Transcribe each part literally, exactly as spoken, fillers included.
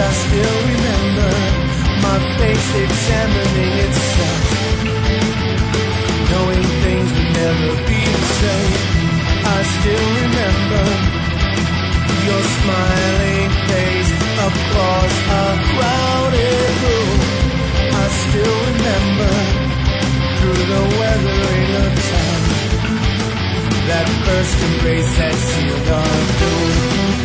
I still remember my face examining itself, knowing things would never be the same. I still remember your smiling face across a crowded room. I still remember through the weathering of time that first embrace that sealed our doom.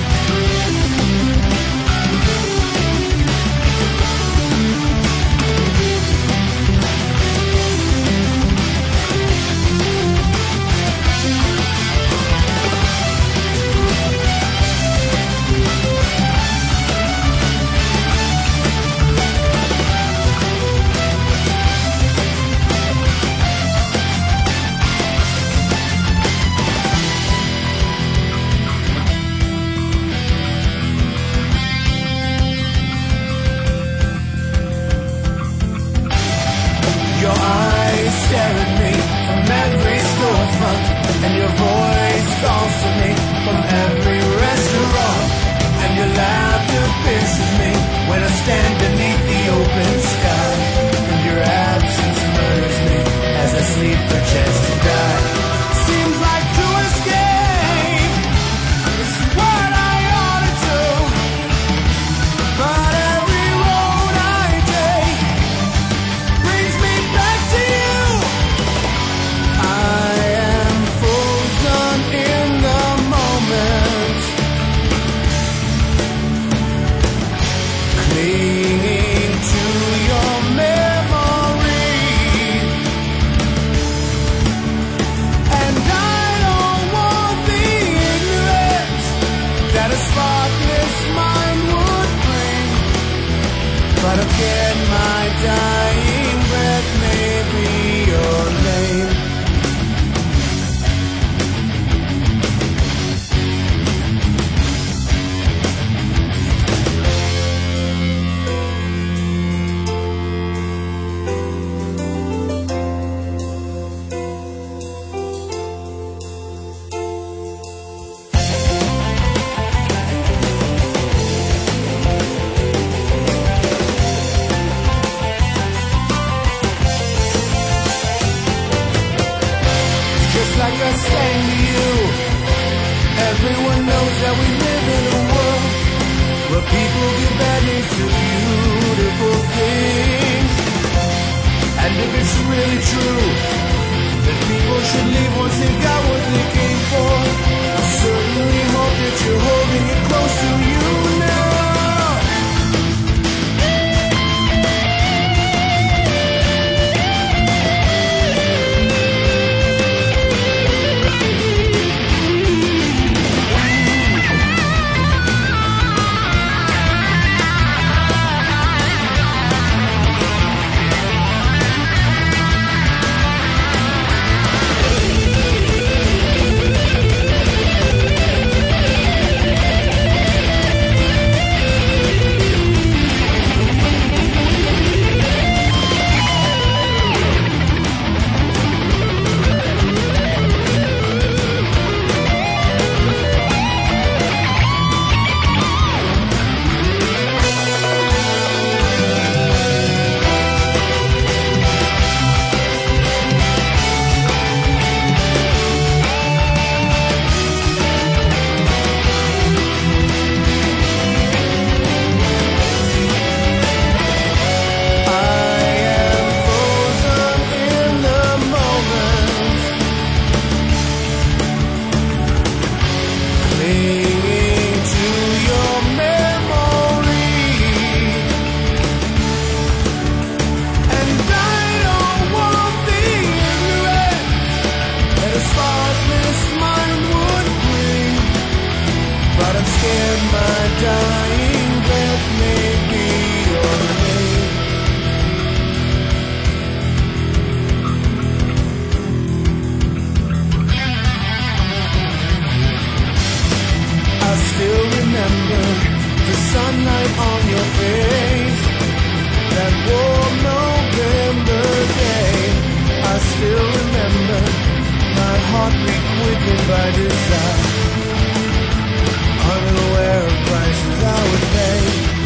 And your voice calls to me from every restaurant, and your laughter pierces me when I stand beneath the open sky, and your absence murders me as I sleep perchance to die. Seems like to escape is what I ought to do, but every road I take brings me back to you. I clinging to your memory, and I don't want the ignorance that a spotless mind would bring, but again my dying breath may be your name. Like I sang to you, everyone knows that we live in a world where people give bad names to beautiful things. And if it's really true that people should leave once they've got what they came for, I certainly hope that you're holding it close to you now. Dying breath may be your name. I still remember the sunlight on your face, that warm November day. I still remember my heartbeat quickened by desire, unaware of prices I would pay.